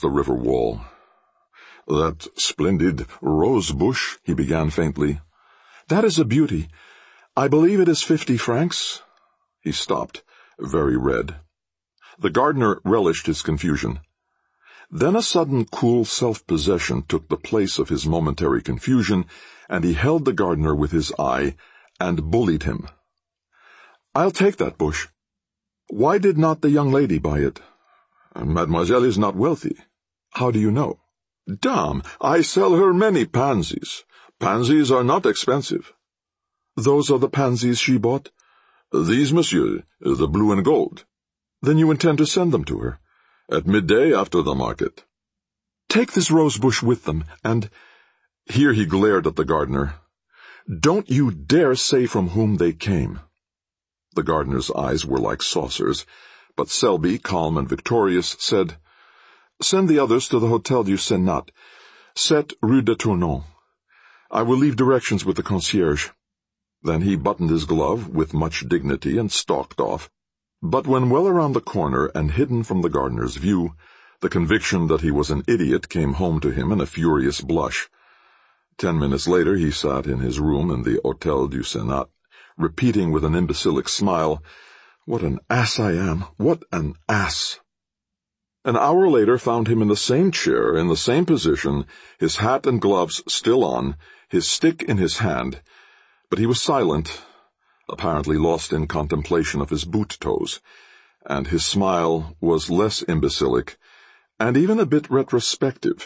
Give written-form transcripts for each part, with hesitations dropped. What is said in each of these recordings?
the river wall. "That splendid rose bush," he began faintly. "That is a beauty. I believe it is 50 francs. He stopped, very red. The gardener relished his confusion. Then a sudden cool self-possession took the place of his momentary confusion, and he held the gardener with his eye and bullied him. "I'll take that bush. Why did not the young lady buy it?" "Mademoiselle is not wealthy." "How do you know?" "Dame, I sell her many pansies. Pansies are not expensive." "Those are the pansies she bought?" "These, monsieur, the blue and gold." "Then you intend to send them to her?" "At midday after the market." "Take this rose bush with them, and—" Here he glared at the gardener. "Don't you dare say from whom they came." The gardener's eyes were like saucers, but Selby, calm and victorious, said, "Send the others to the Hotel du Sénat, 7 Rue de Tournon. I will leave directions with the concierge." Then he buttoned his glove with much dignity and stalked off. But when well around the corner and hidden from the gardener's view, the conviction that he was an idiot came home to him in a furious blush. 10 minutes later he sat in his room in the Hotel du Sénat, repeating with an imbecilic smile, "What an ass I am! What an ass!" An hour later found him in the same chair, in the same position, his hat and gloves still on, his stick in his hand, but he was silent, apparently lost in contemplation of his boot toes, and his smile was less imbecilic, and even a bit retrospective.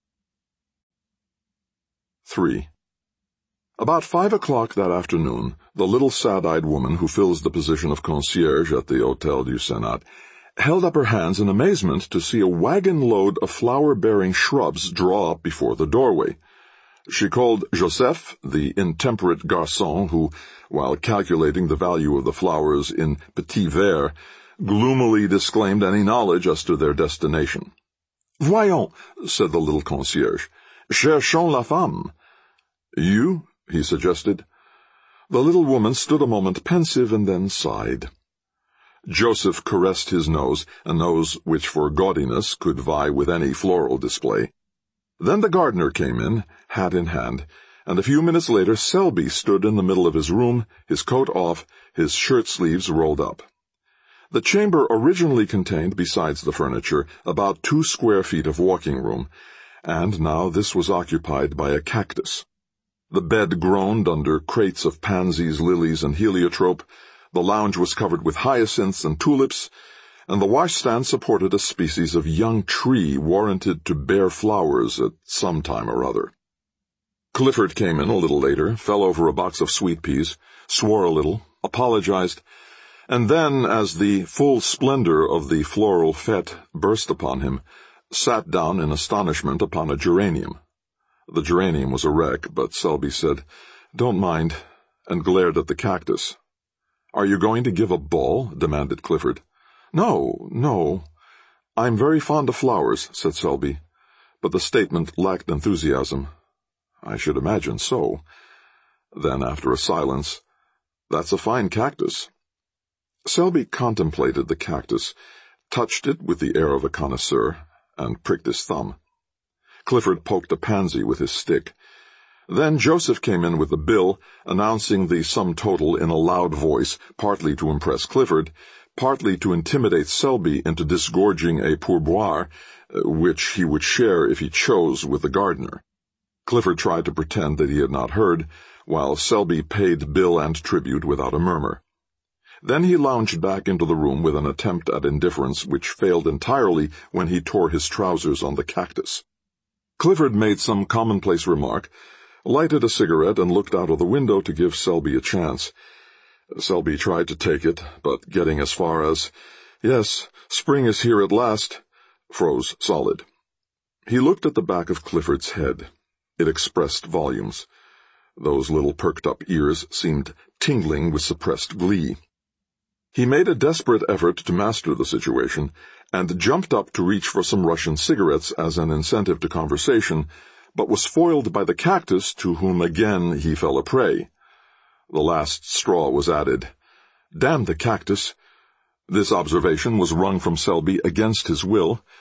3. About 5 o'clock that afternoon, the little sad-eyed woman who fills the position of concierge at the Hotel du Sénat held up her hands in amazement to see a wagon-load of flower-bearing shrubs draw up before the doorway. She called Joseph, the intemperate garçon who, while calculating the value of the flowers in petits verres, gloomily disclaimed any knowledge as to their destination. "Voyons," said the little concierge. "Cherchons la femme." "You?" he suggested. The little woman stood a moment pensive and then sighed. Joseph caressed his nose, a nose which for gaudiness could vie with any floral display. Then the gardener came in, hat in hand, and a few minutes later Selby stood in the middle of his room, his coat off, his shirt-sleeves rolled up. The chamber originally contained, besides the furniture, about 2 square feet of walking room, and now this was occupied by a cactus. The bed groaned under crates of pansies, lilies, and heliotrope, the lounge was covered with hyacinths and tulips, and the washstand supported a species of young tree warranted to bear flowers at some time or other. Clifford came in a little later, fell over a box of sweet peas, swore a little, apologized, and then, as the full splendor of the floral fete burst upon him, sat down in astonishment upon a geranium. The geranium was a wreck, but Selby said, "Don't mind," and glared at the cactus. "Are you going to give a ball?" demanded Clifford. No. "I'm very fond of flowers," said Selby, but the statement lacked enthusiasm. "I should imagine so." Then, after a silence, "That's a fine cactus." Selby contemplated the cactus, touched it with the air of a connoisseur, and pricked his thumb. Clifford poked a pansy with his stick. Then Joseph came in with the bill, announcing the sum total in a loud voice, partly to impress Clifford, partly to intimidate Selby into disgorging a pourboire, which he would share if he chose with the gardener. Clifford tried to pretend that he had not heard, while Selby paid bill and tribute without a murmur. Then he lounged back into the room with an attempt at indifference which failed entirely when he tore his trousers on the cactus. Clifford made some commonplace remark, lighted a cigarette, and looked out of the window to give Selby a chance. Selby tried to take it, but getting as far as, "Yes, spring is here at last," froze solid. He looked at the back of Clifford's head. It expressed volumes. Those little perked-up ears seemed tingling with suppressed glee. He made a desperate effort to master the situation, and jumped up to reach for some Russian cigarettes as an incentive to conversation, but was foiled by the cactus, to whom again he fell a prey. The last straw was added. "Damn the cactus!" This observation was wrung from Selby against his will,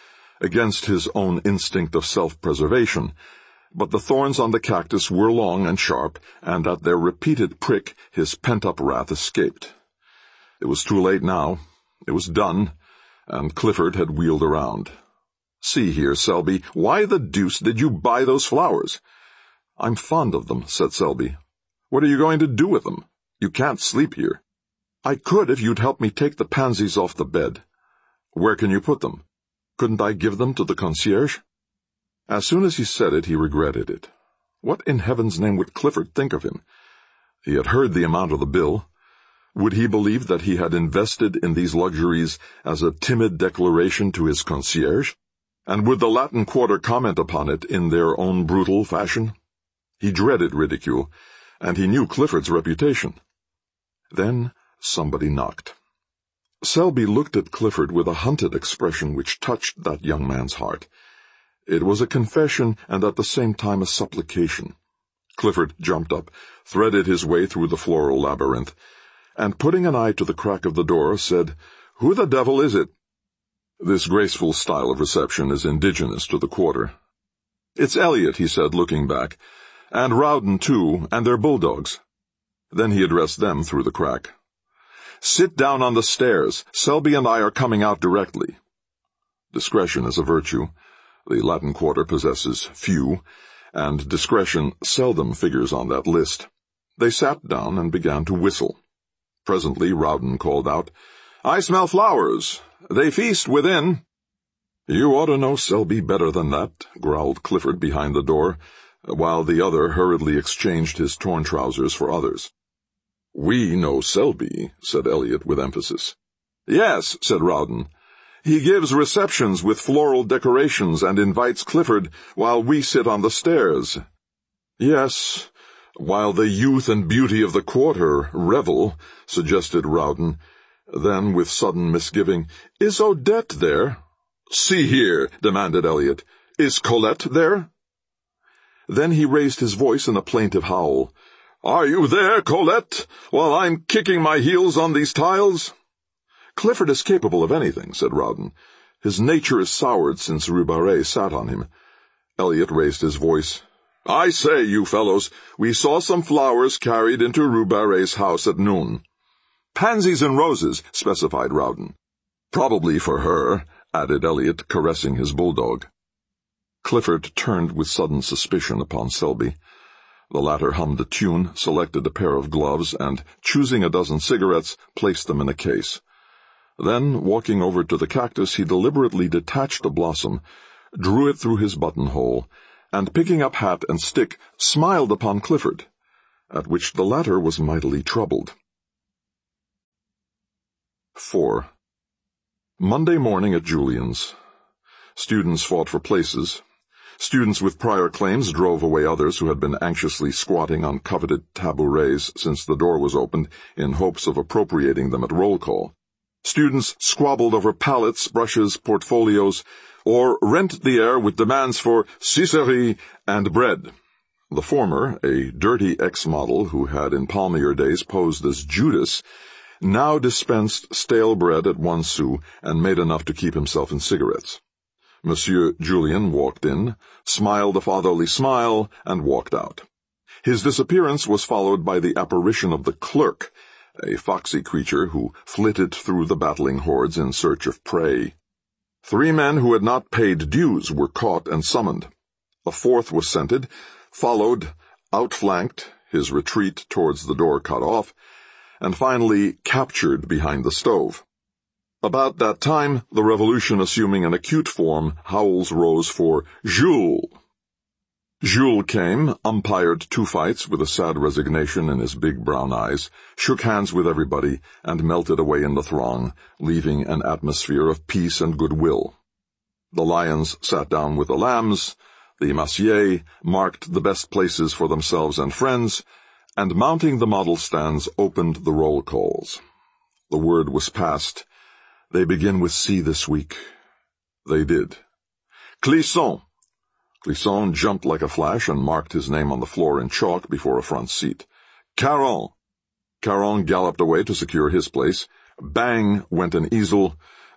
against his own instinct of self-preservation, but the thorns on the cactus were long and sharp, and at their repeated prick his pent-up wrath escaped. It was too late now. It was done, and Clifford had wheeled around. "See here, Selby, why the deuce did you buy those flowers?" "I'm fond of them," said Selby. "What are you going to do with them? You can't sleep here." "I could if you'd help me take the pansies off the bed." "Where can you put them? Couldn't I give them to the concierge?" As soon as he said it, he regretted it. What in heaven's name would Clifford think of him? He had heard the amount of the bill. Would he believe that he had invested in these luxuries as a timid declaration to his concierge? And would the Latin Quarter comment upon it in their own brutal fashion? He dreaded ridicule, and he knew Clifford's reputation. Then somebody knocked. Selby looked at Clifford with a hunted expression which touched that young man's heart. It was a confession and at the same time a supplication. Clifford jumped up, threaded his way through the floral labyrinth, and putting an eye to the crack of the door, said, "Who the devil is it?" This graceful style of reception is indigenous to the Quarter. "It's Elliot," he said, looking back, "and Rowden, too, and their bulldogs." Then he addressed them through the crack. "Sit down on the stairs. Selby and I are coming out directly." Discretion is a virtue. The Latin Quarter possesses few, and discretion seldom figures on that list. They sat down and began to whistle. Presently Rowden called out, "I smell flowers. They feast within." "You ought to know Selby better than that," growled Clifford behind the door, while the other hurriedly exchanged his torn trousers for others. "We know Selby," said Elliot with emphasis. "Yes," said Rowden. "He gives receptions with floral decorations and invites Clifford while we sit on the stairs." "Yes, while the youth and beauty of the Quarter revel," suggested Rowden. Then, with sudden misgiving, "Is Odette there?" "See here," demanded Elliot. "Is Colette there?" Then he raised his voice in a plaintive howl. "Are you there, Colette, while I'm kicking my heels on these tiles?" "Clifford is capable of anything," said Rowden. "His nature is soured since Rue Barrée sat on him." Elliot raised his voice. "I say, you fellows, we saw some flowers carried into Rue Barré's house at noon." "Pansies and roses," specified Rowden. "Probably for her," added Elliot, caressing his bulldog. Clifford turned with sudden suspicion upon Selby. The latter hummed a tune, selected a pair of gloves, and, choosing a dozen cigarettes, placed them in a case. Then, walking over to the cactus, he deliberately detached a blossom, drew it through his buttonhole, and picking up hat and stick, smiled upon Clifford, at which the latter was mightily troubled. 4. Monday morning at Julian's. Students fought for places. Students with prior claims drove away others who had been anxiously squatting on coveted tabourets since the door was opened in hopes of appropriating them at roll call. Students squabbled over palettes, brushes, portfolios, or rent the air with demands for sucreries and bread. The former, a dirty ex-model who had in palmier days posed as Judas, now dispensed stale bread at 1 sou and made enough to keep himself in cigarettes. Monsieur Julien walked in, smiled a fatherly smile, and walked out. His disappearance was followed by the apparition of the clerk, a foxy creature who flitted through the battling hordes in search of prey. 3 men who had not paid dues were caught and summoned. A 4th was scented, followed, outflanked, his retreat towards the door cut off, and finally captured behind the stove. About that time, the revolution assuming an acute form, howls rose for Jules. Jules came, umpired 2 fights with a sad resignation in his big brown eyes, shook hands with everybody, and melted away in the throng, leaving an atmosphere of peace and goodwill. The lions sat down with the lambs, the massiers marked the best places for themselves and friends, and mounting the model stands opened the roll calls. The word was passed. They begin with C this week. They did. Clisson. Clisson jumped like a flash and marked his name on the floor in chalk before a front seat. Caron. Caron galloped away to secure his place. Bang went an easel.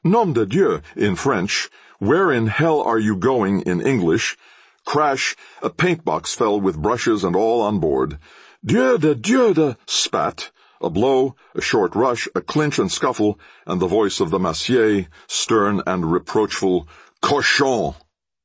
Nom de Dieu in French, where in hell are you going in English? Crash, a paint-box fell with brushes and all on board. Dieu de spat. A blow, a short rush, a clinch and scuffle, and the voice of the massier, stern and reproachful, Cochon!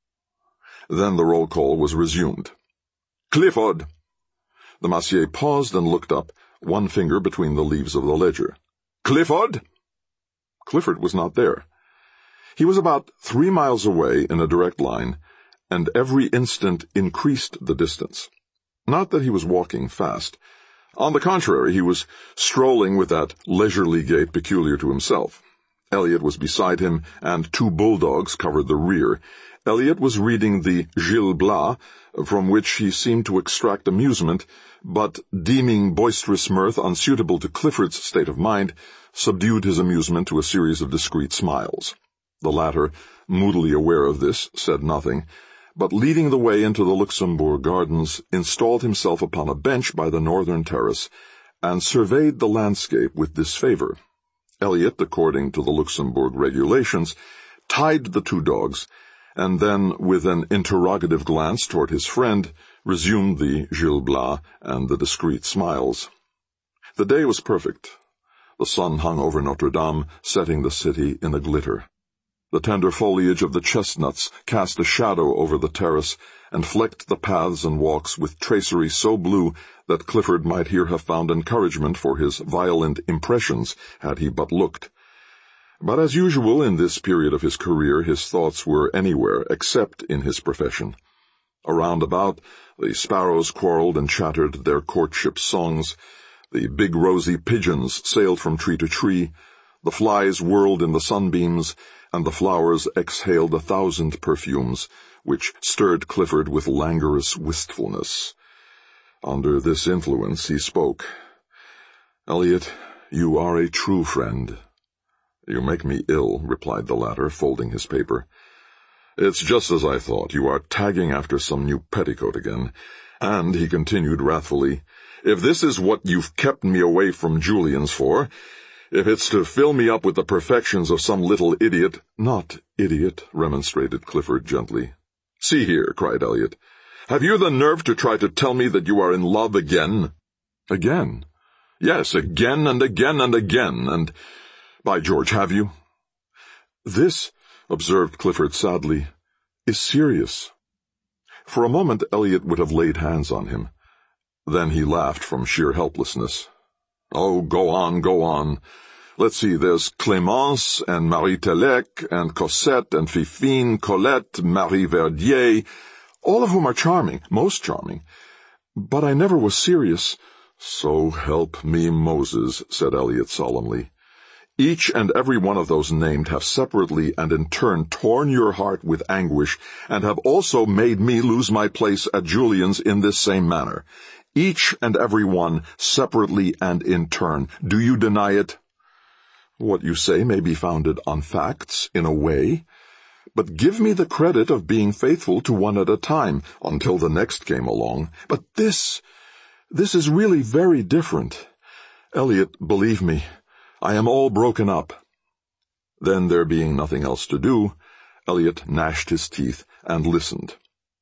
Then the roll call was resumed. Clifford! The massier paused and looked up, one finger between the leaves of the ledger. Clifford! Clifford was not there. He was about 3 miles away in a direct line, and every instant increased the distance. Not that he was walking fast. On the contrary, he was strolling with that leisurely gait peculiar to himself. Elliot was beside him, and 2 bulldogs covered the rear. Elliot was reading the Gil Blas, from which he seemed to extract amusement, but, deeming boisterous mirth unsuitable to Clifford's state of mind, subdued his amusement to a series of discreet smiles. The latter, moodily aware of this, said nothing, but leading the way into the Luxembourg Gardens, installed himself upon a bench by the northern terrace, and surveyed the landscape with disfavor. Elliot, according to the Luxembourg regulations, tied the 2 dogs, and then, with an interrogative glance toward his friend, resumed the Gil Blas and the discreet smiles. The day was perfect. The sun hung over Notre Dame, setting the city in a glitter. The tender foliage of the chestnuts cast a shadow over the terrace and flecked the paths and walks with tracery so blue that Clifford might here have found encouragement for his violent impressions had he but looked. But as usual in this period of his career, his thoughts were anywhere except in his profession. Around about, the sparrows quarreled and chattered their courtship songs, the big rosy pigeons sailed from tree to tree, the flies whirled in the sunbeams, and the flowers exhaled 1,000 perfumes, which stirred Clifford with languorous wistfulness. Under this influence he spoke. "Elliot, you are a true friend." "You make me ill," replied the latter, folding his paper. "It's just as I thought. You are tagging after some new petticoat again. And," he continued wrathfully, "if this is what you've kept me away from Julian's for, if it's to fill me up with the perfections of some little idiot—" "Not idiot," remonstrated Clifford gently. "See here," cried Elliot. "Have you the nerve to try to tell me that you are in love again?" "Again?" "Yes, again and again and again, and, by George, have you?" "This," observed Clifford sadly, "is serious." For a moment Elliot would have laid hands on him. Then he laughed from sheer helplessness. "Oh, go on, go on. Let's see, there's Clémence and Marie Telec and Cosette and Fifine, Colette, Marie Verdier, all of whom are charming, most charming. But I never was serious." "So help me Moses," said Elliot solemnly. "Each and every one of those named have separately and in turn torn your heart with anguish, and have also made me lose my place at Julian's in this same manner. Each and every one, separately and in turn. Do you deny it?" "What you say may be founded on facts, in a way. But give me the credit of being faithful to one at a time, until the next came along. But this is really very different. Elliot, believe me, I am all broken up." Then, there being nothing else to do, Elliot gnashed his teeth and listened.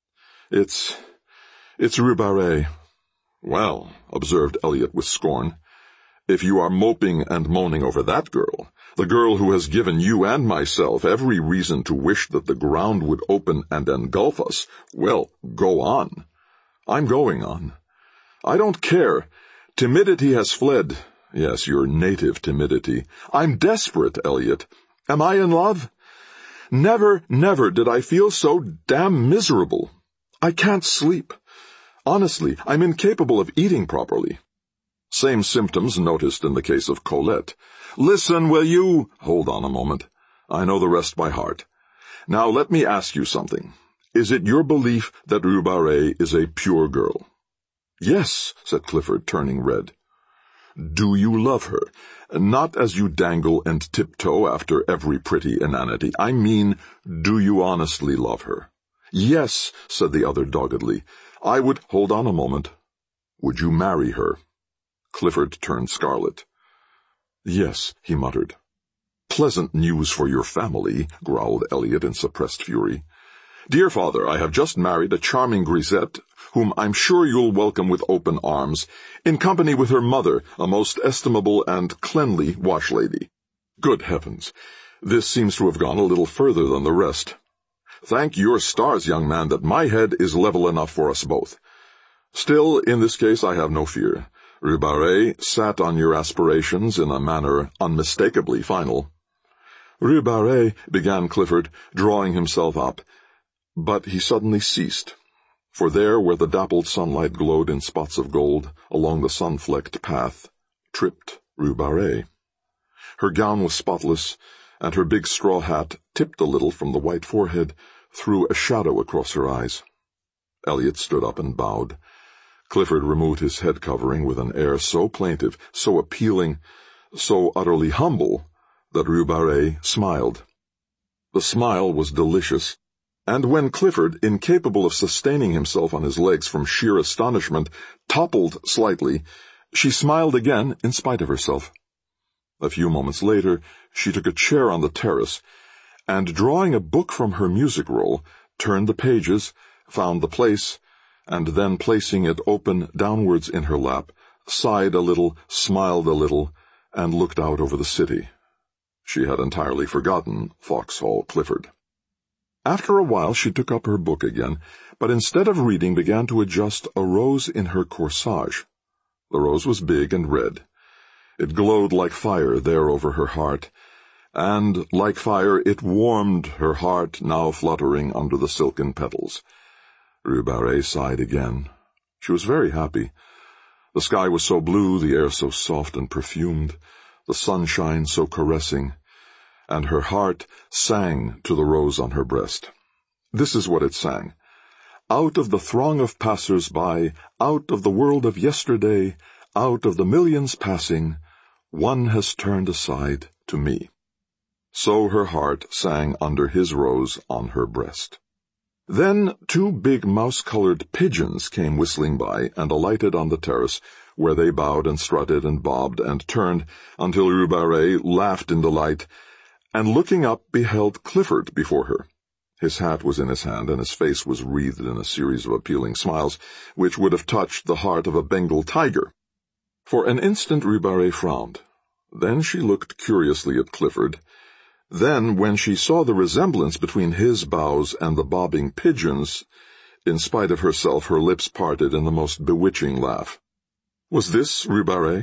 It's Rue Barré." "Well," observed Elliot with scorn, "if you are moping and moaning over that girl, the girl who has given you and myself every reason to wish that the ground would open and engulf us, well, go on." "I'm going on. I don't care. Timidity has fled. Yes, your native timidity. I'm desperate, Elliot. Am I in love? Never, never did I feel so damn miserable. I can't sleep. Honestly, I'm incapable of eating properly." Same symptoms noticed in the case of Colette. "Listen, will you—" "Hold on a moment. I know the rest by heart. Now let me ask you something. Is it your belief that Rue Barré is a pure girl?" "Yes," said Clifford, turning red. "Do you love her? Not as you dangle and tiptoe after every pretty inanity. I mean, do you honestly love her?" "Yes," said the other doggedly. "I would—" "Hold on a moment. Would you marry her?" Clifford turned scarlet. "Yes," he muttered. unpleasant news for your family," growled Elliot in suppressed fury. "Dear father, I have just married a charming grisette, whom I'm sure you'll welcome with open arms, in company with her mother, a most estimable and cleanly washlady. Good heavens, this seems to have gone a little further than the rest. Thank your stars, young man, that my head is level enough for us both. Still, in this case I have no fear. Rue Barré sat on your aspirations in a manner unmistakably final." "Rue Barré," began Clifford, drawing himself up, but he suddenly ceased, for there where the dappled sunlight glowed in spots of gold along the sun-flecked path tripped Rue Barré. Her gown was spotless, and her big straw hat, tipped a little from the white forehead, threw a shadow across her eyes. Elliot stood up and bowed. Clifford removed his head covering with an air so plaintive, so appealing, so utterly humble, that Rue Barré smiled. The smile was delicious, and when Clifford, incapable of sustaining himself on his legs from sheer astonishment, toppled slightly, she smiled again in spite of herself. A few moments later, she took a chair on the terrace, and drawing a book from her music roll, turned the pages, found the place, and then placing it open downwards in her lap, sighed a little, smiled a little, and looked out over the city. She had entirely forgotten Foxhall Clifford. After a while she took up her book again, but instead of reading began to adjust a rose in her corsage. The rose was big and red. It glowed like fire there over her heart, and, like fire, it warmed her heart now fluttering under the silken petals. Rue Barré sighed again. She was very happy. The sky was so blue, the air so soft and perfumed, the sunshine so caressing, and her heart sang to the rose on her breast. This is what it sang. "Out of the throng of passers-by, out of the world of yesterday, out of the millions passing, one has turned aside to me." So her heart sang under his rose on her breast. Then 2 big mouse-colored pigeons came whistling by and alighted on the terrace, where they bowed and strutted and bobbed and turned until Rue Barré laughed in delight, and looking up beheld Clifford before her. His hat was in his hand, and his face was wreathed in a series of appealing smiles, which would have touched the heart of a Bengal tiger. For an instant Rue Barré frowned. Then she looked curiously at Clifford. Then, when she saw the resemblance between his bows and the bobbing pigeons, in spite of herself her lips parted in the most bewitching laugh. Was this Rue Barré?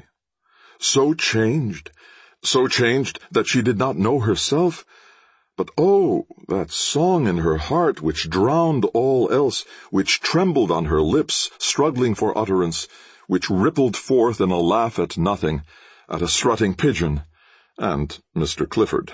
So changed that she did not know herself. But oh, that song in her heart which drowned all else, which trembled on her lips, struggling for utterance, which rippled forth in a laugh at nothing, at a strutting pigeon, and Mr. Clifford.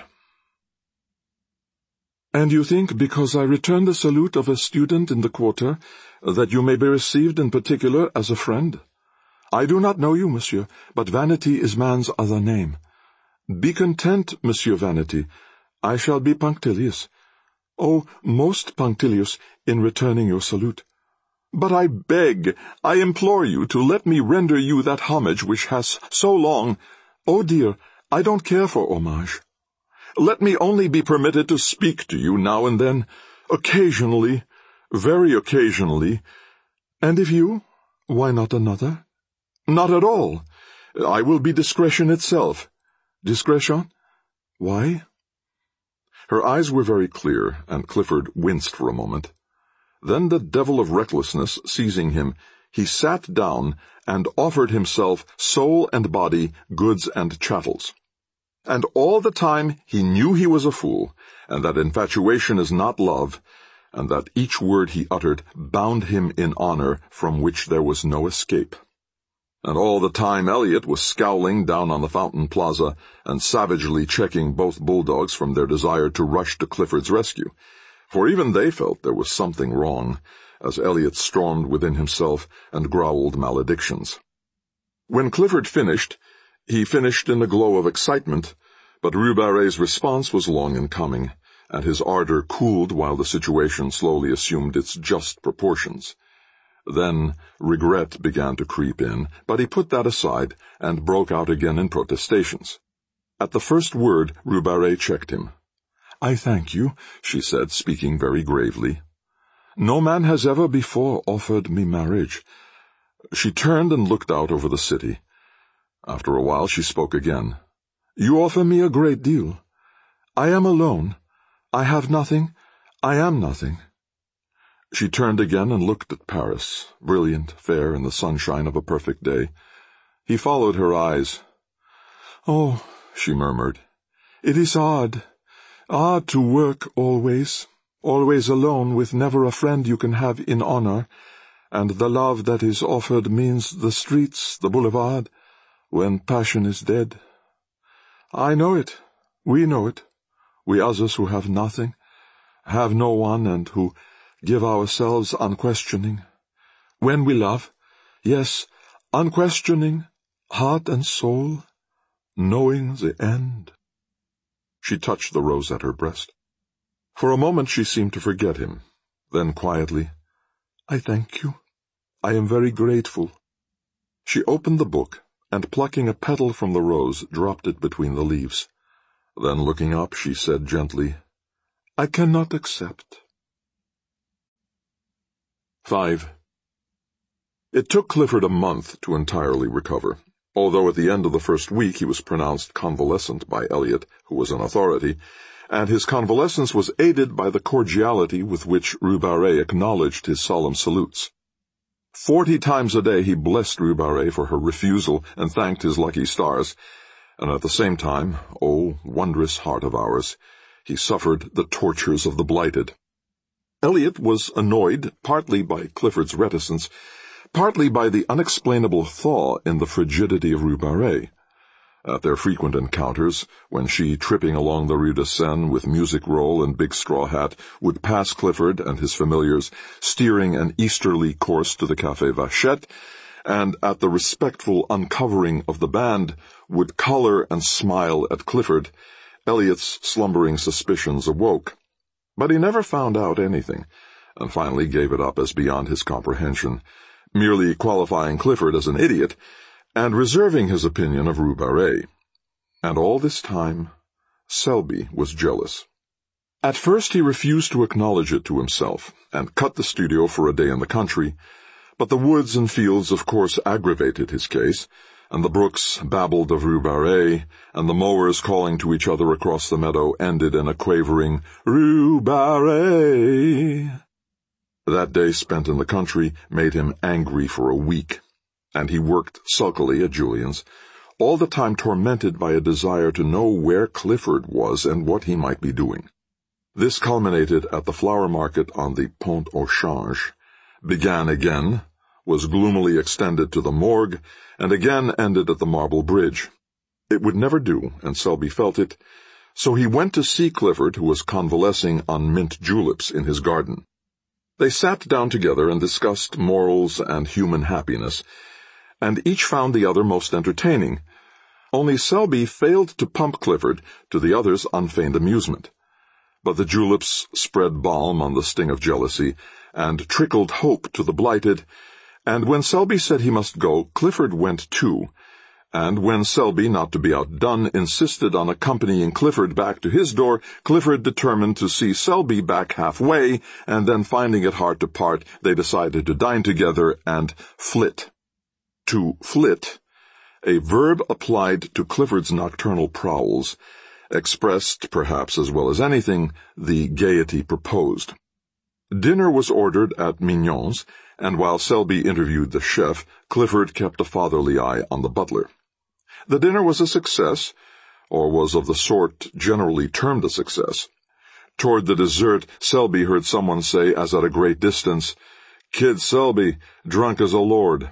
"And you think, because I return the salute of a student in the quarter, that you may be received in particular as a friend? I do not know you, monsieur, but Vanity is man's other name. Be content, Monsieur Vanity. I shall be punctilious. Oh, most punctilious in returning your salute. But I beg, I implore you to let me render you that homage which has so long— Oh dear, I don't care for homage. Let me only be permitted to speak to you now and then, occasionally, very occasionally. And if you, why not another? Not at all. I will be discretion itself. Discretion? Why?" Her eyes were very clear, and Clifford winced for a moment. Then the devil of recklessness seizing him, he sat down and offered himself soul and body, goods and chattels. And all the time he knew he was a fool, and that infatuation is not love, and that each word he uttered bound him in honor from which there was no escape. And all the time Elliot was scowling down on the Fountain Plaza and savagely checking both bulldogs from their desire to rush to Clifford's rescue, for even they felt there was something wrong, as Elliot stormed within himself and growled maledictions. When Clifford finished, he finished in a glow of excitement, but Rue Barré's response was long in coming, and his ardor cooled while the situation slowly assumed its just proportions. Then regret began to creep in, but he put that aside and broke out again in protestations. At the first word, Rue Barré checked him. "I thank you," she said, speaking very gravely. "No man has ever before offered me marriage." She turned and looked out over the city. After a while she spoke again. "You offer me a great deal. I am alone. I have nothing. I am nothing." She turned again and looked at Paris, brilliant, fair in the sunshine of a perfect day. He followed her eyes. "Oh," she murmured, "it is hard to work always alone with never a friend you can have in honor, and the love that is offered means the streets, the boulevard, when passion is dead. I know it. We know it. We others who have nothing, have no one, and who give ourselves unquestioning. When we love, yes, unquestioning, heart and soul, knowing the end." She touched the rose at her breast. For a moment she seemed to forget him. Then quietly, "I thank you. I am very grateful." She opened the book, and plucking a petal from the rose, dropped it between the leaves. Then looking up, she said gently, "I cannot accept." 5. It took Clifford a month to entirely recover, although at the end of the first week he was pronounced convalescent by Eliot, who was an authority, and his convalescence was aided by the cordiality with which Rue Barré acknowledged his solemn salutes. 40 times a day he blessed Rue Barré for her refusal and thanked his lucky stars, and at the same time, oh, wondrous heart of ours, he suffered the tortures of the blighted. Eliot was annoyed partly by Clifford's reticence, partly by the unexplainable thaw in the frigidity of Rue Barré. At their frequent encounters, when she, tripping along the Rue de Seine with music roll and big straw hat, would pass Clifford and his familiars, steering an easterly course to the Café Vachette, and at the respectful uncovering of the band, would color and smile at Clifford, Eliot's slumbering suspicions awoke. But he never found out anything, and finally gave it up as beyond his comprehension, merely qualifying Clifford as an idiot, and reserving his opinion of Rue Barré. And all this time, Selby was jealous. At first he refused to acknowledge it to himself, and cut the studio for a day in the country, but the woods and fields of course aggravated his case, and the brooks babbled of Rue Barré, and the mowers calling to each other across the meadow ended in a quavering, "Rue Barré." That day spent in the country made him angry for a week, and he worked sulkily at Julian's, all the time tormented by a desire to know where Clifford was and what he might be doing. This culminated at the flower market on the Pont au Change, began again, was gloomily extended to the morgue, and again ended at the Marble Bridge. It would never do, and Selby felt it, so he went to see Clifford, who was convalescing on mint juleps in his garden. They sat down together and discussed morals and human happiness, and each found the other most entertaining. Only Selby failed to pump Clifford, to the other's unfeigned amusement. But the juleps spread balm on the sting of jealousy, and trickled hope to the blighted, and when Selby said he must go, Clifford went too, and when Selby, not to be outdone, insisted on accompanying Clifford back to his door, Clifford determined to see Selby back halfway, and then finding it hard to part, they decided to dine together and flit. To flit, a verb applied to Clifford's nocturnal prowls, expressed, perhaps as well as anything, the gaiety proposed. Dinner was ordered at Mignon's, and while Selby interviewed the chef, Clifford kept a fatherly eye on the butler. The dinner was a success, or was of the sort generally termed a success. Toward the dessert, Selby heard someone say, as at a great distance, "Kid Selby, drunk as a lord."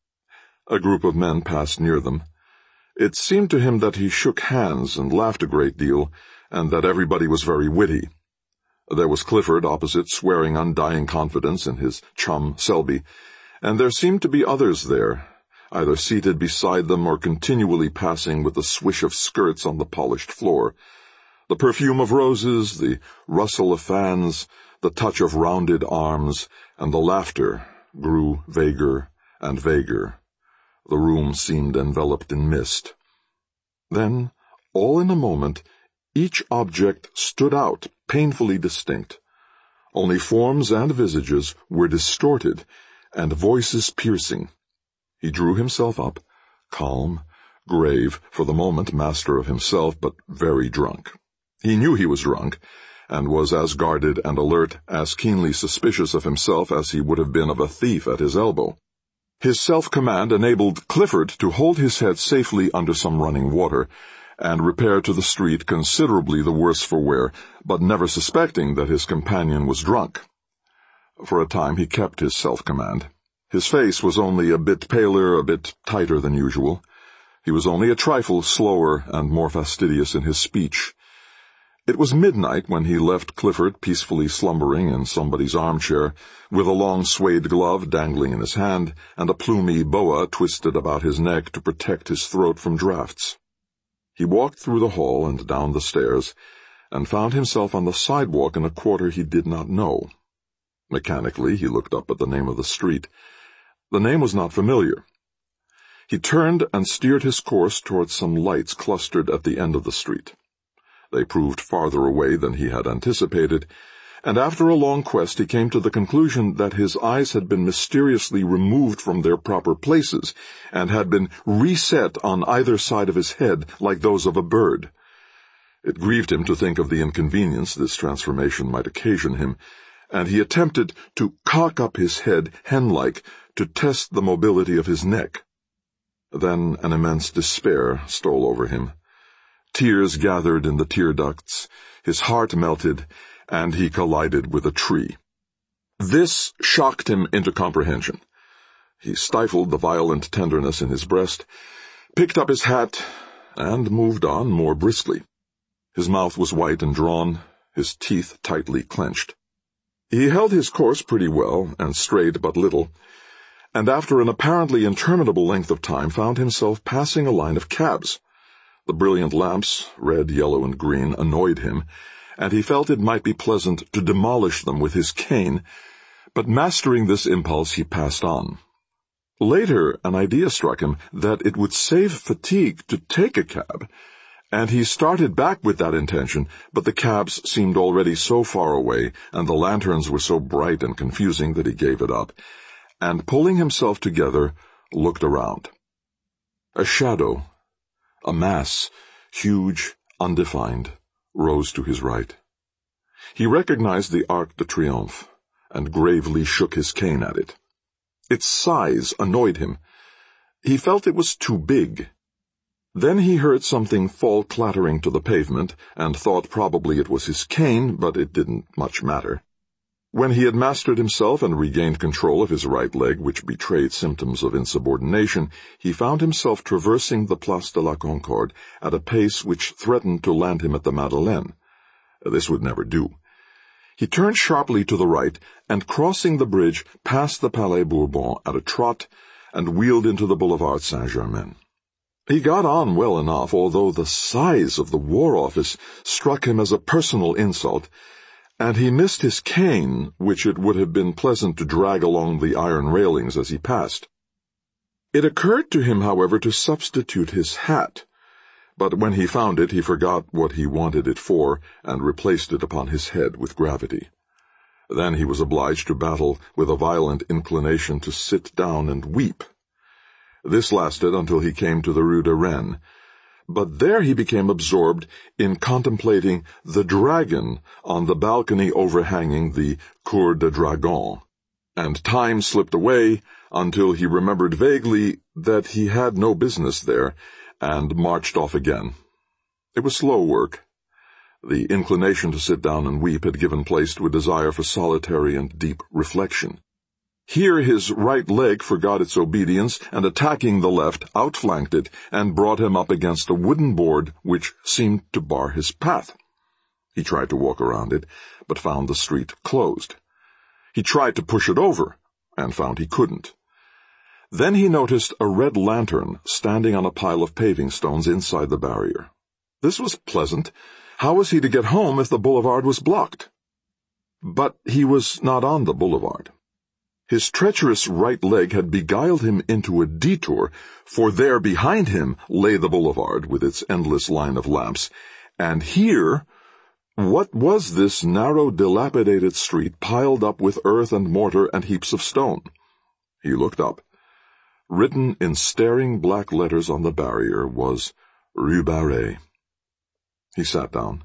A group of men passed near them. It seemed to him that he shook hands and laughed a great deal, and that everybody was very witty. There was Clifford opposite, swearing undying confidence in his chum Selby, and there seemed to be others there, either seated beside them or continually passing with the swish of skirts on the polished floor. The perfume of roses, the rustle of fans, the touch of rounded arms, and the laughter grew vaguer and vaguer. The room seemed enveloped in mist. Then all in a moment, each object stood out, painfully distinct. Only forms and visages were distorted, and voices piercing. He drew himself up, calm, grave, for the moment master of himself, but very drunk. He knew he was drunk, and was as guarded and alert, as keenly suspicious of himself as he would have been of a thief at his elbow. His self-command enabled Clifford to hold his head safely under some running water, and repair to the street considerably the worse for wear, but never suspecting that his companion was drunk. For a time he kept his self-command. His face was only a bit paler, a bit tighter than usual. He was only a trifle slower and more fastidious in his speech. It was midnight when he left Clifford peacefully slumbering in somebody's armchair, with a long suede glove dangling in his hand, and a plumy boa twisted about his neck to protect his throat from draughts. He walked through the hall and down the stairs, and found himself on the sidewalk in a quarter he did not know. Mechanically, he looked up at the name of the street. The name was not familiar. He turned and steered his course towards some lights clustered at the end of the street. They proved farther away than he had anticipated, and after a long quest he came to the conclusion that his eyes had been mysteriously removed from their proper places, and had been reset on either side of his head like those of a bird. It grieved him to think of the inconvenience this transformation might occasion him, and he attempted to cock up his head hen-like to test the mobility of his neck. Then an immense despair stole over him. Tears gathered in the tear ducts, his heart melted, and he collided with a tree. This shocked him into comprehension. He stifled the violent tenderness in his breast, picked up his hat, and moved on more briskly. His mouth was white and drawn, his teeth tightly clenched. He held his course pretty well, and strayed but little, and after an apparently interminable length of time found himself passing a line of cabs. The brilliant lamps, red, yellow, and green, annoyed him, and he felt it might be pleasant to demolish them with his cane, but mastering this impulse he passed on. Later, an idea struck him that it would save fatigue to take a cab, and he started back with that intention, but the cabs seemed already so far away, and the lanterns were so bright and confusing that he gave it up, and pulling himself together, looked around. A shadow, a mass, huge, undefined, rose to his right. He recognized the Arc de Triomphe, and gravely shook his cane at it. Its size annoyed him. He felt it was too big. Then he heard something fall clattering to the pavement, and thought probably it was his cane, but it didn't much matter. When he had mastered himself and regained control of his right leg, which betrayed symptoms of insubordination, he found himself traversing the Place de la Concorde at a pace which threatened to land him at the Madeleine. This would never do. He turned sharply to the right, and crossing the bridge, passed the Palais Bourbon at a trot, and wheeled into the Boulevard Saint-Germain. He got on well enough, although the size of the War Office struck him as a personal insult, and he missed his cane, which it would have been pleasant to drag along the iron railings as he passed. It occurred to him, however, to substitute his hat, but when he found it he forgot what he wanted it for, and replaced it upon his head with gravity. Then he was obliged to battle with a violent inclination to sit down and weep. This lasted until he came to the Rue de Rennes, but there he became absorbed in contemplating the dragon on the balcony overhanging the Cour de Dragon, and time slipped away until he remembered vaguely that he had no business there, and marched off again. It was slow work. The inclination to sit down and weep had given place to a desire for solitary and deep reflection. Here his right leg forgot its obedience, and attacking the left, outflanked it, and brought him up against a wooden board which seemed to bar his path. He tried to walk around it, but found the street closed. He tried to push it over, and found he couldn't. Then he noticed a red lantern standing on a pile of paving stones inside the barrier. This was pleasant. How was he to get home if the boulevard was blocked? But he was not on the boulevard. His treacherous right leg had beguiled him into a detour, for there behind him lay the boulevard with its endless line of lamps, and here, what was this narrow, dilapidated street piled up with earth and mortar and heaps of stone? He looked up. Written in staring black letters on the barrier was Rue Barré. He sat down.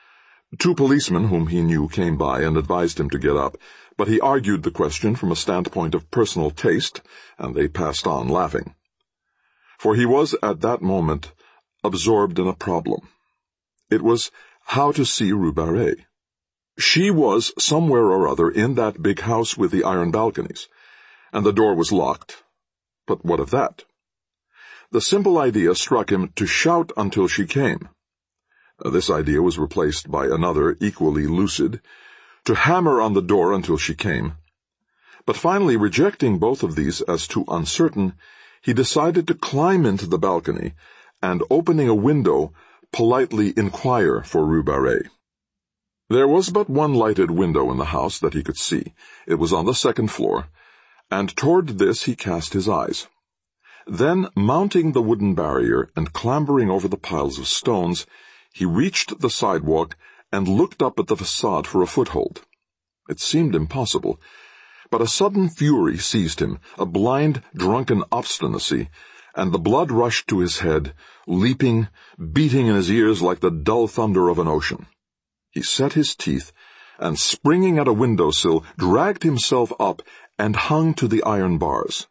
2 policemen whom he knew came by and advised him to get up, but he argued the question from a standpoint of personal taste, and they passed on laughing. For he was, at that moment, absorbed in a problem. It was how to see Rue Barré. She was somewhere or other in that big house with the iron balconies, and the door was locked. But what of that? The simple idea struck him to shout until she came. This idea was replaced by another, equally lucid, to hammer on the door until she came. But finally, rejecting both of these as too uncertain, he decided to climb into the balcony and, opening a window, politely inquire for Rue Barré. There was but one lighted window in the house that he could see. It was on the 2nd floor, and toward this he cast his eyes. Then, mounting the wooden barrier and clambering over the piles of stones, he reached the sidewalk and looked up at the facade for a foothold. It seemed impossible, but a sudden fury seized him, a blind, drunken obstinacy, and the blood rushed to his head, leaping, beating in his ears like the dull thunder of an ocean. He set his teeth, and springing at a windowsill, dragged himself up and hung to the iron bars.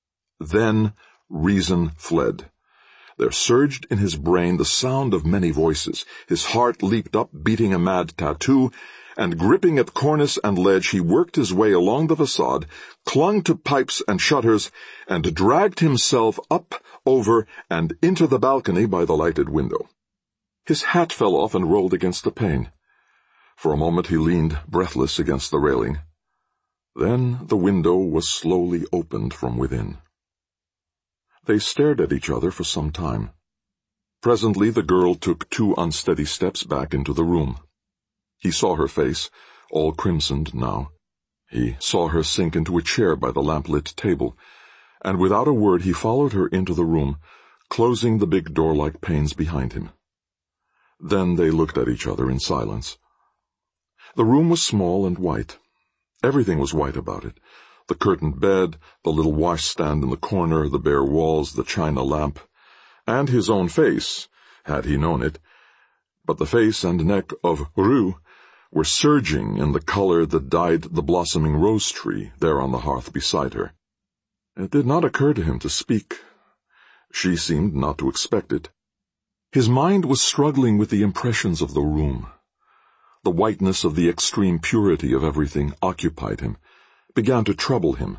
Then reason fled. There surged in his brain the sound of many voices. His heart leaped up, beating a mad tattoo, and gripping at cornice and ledge he worked his way along the facade, clung to pipes and shutters, and dragged himself up, over, and into the balcony by the lighted window. His hat fell off and rolled against the pane. For a moment he leaned breathless against the railing. Then the window was slowly opened from within. They stared at each other for some time. Presently the girl took 2 unsteady steps back into the room. He saw her face, all crimsoned now. He saw her sink into a chair by the lamp-lit table, and without a word he followed her into the room, closing the big door-like panes behind him. Then they looked at each other in silence. The room was small and white. Everything was white about it. The curtained bed, the little washstand in the corner, the bare walls, the china lamp, and his own face, had he known it. But the face and neck of Rue were surging in the color that dyed the blossoming rose-tree there on the hearth beside her. It did not occur to him to speak. She seemed not to expect it. His mind was struggling with the impressions of the room. The whiteness of the extreme purity of everything occupied him, began to trouble him.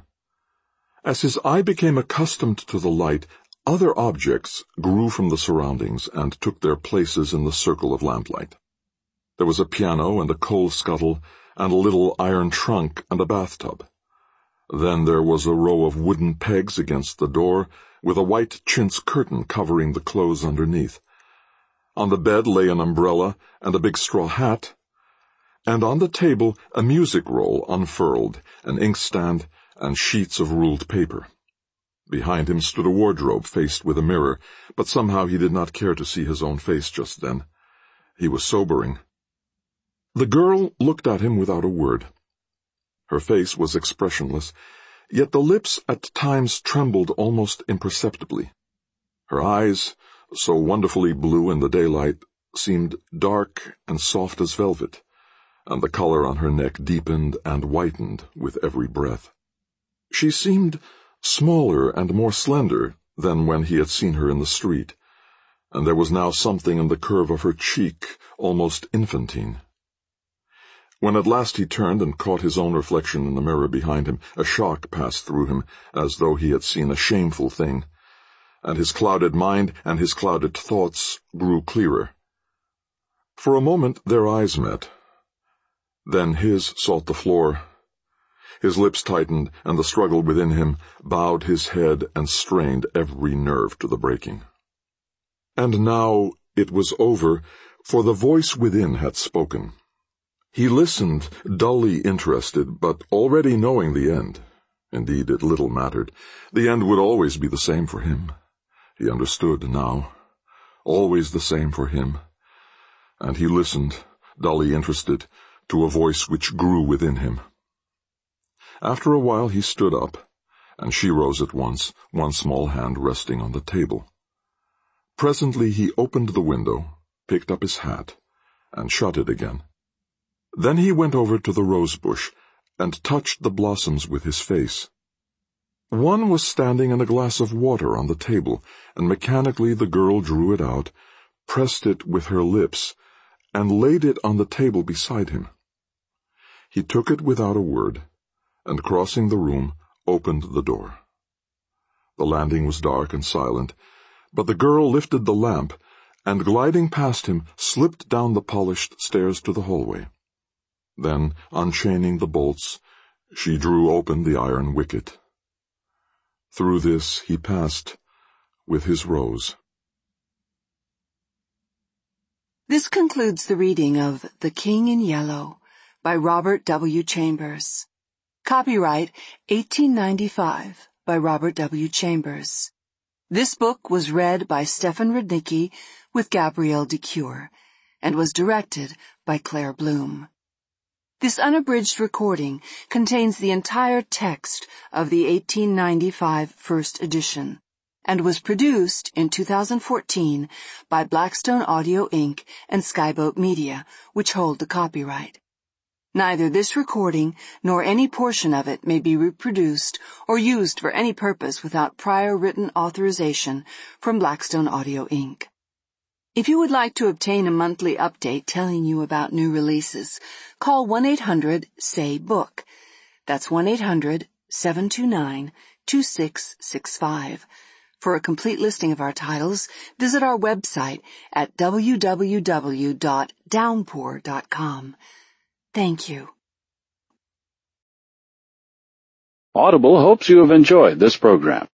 As his eye became accustomed to the light, other objects grew from the surroundings and took their places in the circle of lamplight. There was a piano and a coal scuttle and a little iron trunk and a bathtub. Then there was a row of wooden pegs against the door, with a white chintz curtain covering the clothes underneath. On the bed lay an umbrella and a big straw hat, and on the table a music roll unfurled, an inkstand, and sheets of ruled paper. Behind him stood a wardrobe faced with a mirror, but somehow he did not care to see his own face just then. He was sobering. The girl looked at him without a word. Her face was expressionless, yet the lips at times trembled almost imperceptibly. Her eyes, so wonderfully blue in the daylight, seemed dark and soft as velvet, and the color on her neck deepened and whitened with every breath. She seemed smaller and more slender than when he had seen her in the street, and there was now something in the curve of her cheek almost infantine. When at last he turned and caught his own reflection in the mirror behind him, a shock passed through him, as though he had seen a shameful thing, and his clouded mind and his clouded thoughts grew clearer. For a moment their eyes met. Then his sought the floor. His lips tightened, and the struggle within him bowed his head and strained every nerve to the breaking. And now it was over, for the voice within had spoken. He listened, dully interested, but already knowing the end. Indeed, it little mattered. The end would always be the same for him. He understood now. Always the same for him. And he listened, dully interested, to a voice which grew within him. After a while he stood up, and she rose at once, one small hand resting on the table. Presently he opened the window, picked up his hat, and shut it again. Then he went over to the rose bush and touched the blossoms with his face. One was standing in a glass of water on the table, and mechanically the girl drew it out, pressed it with her lips, and laid it on the table beside him. He took it without a word, and crossing the room, opened the door. The landing was dark and silent, but the girl lifted the lamp, and gliding past him, slipped down the polished stairs to the hallway. Then, unchaining the bolts, she drew open the iron wicket. Through this he passed with his rose. This concludes the reading of The King in Yellow by Robert W. Chambers. Copyright 1895 by Robert W. Chambers. This book was read by Stefan Rudnicki with Gabrielle de Cure and was directed by Claire Bloom. This unabridged recording contains the entire text of the 1895 first edition and was produced in 2014 by Blackstone Audio Inc. and Skyboat Media, which hold the copyright. Neither this recording nor any portion of it may be reproduced or used for any purpose without prior written authorization from Blackstone Audio Inc. If you would like to obtain a monthly update telling you about new releases, call 1-800-SAY-BOOK. That's 1-800-729-2665. For a complete listing of our titles, visit our website at www.downpour.com. Thank you. Audible hopes you have enjoyed this program.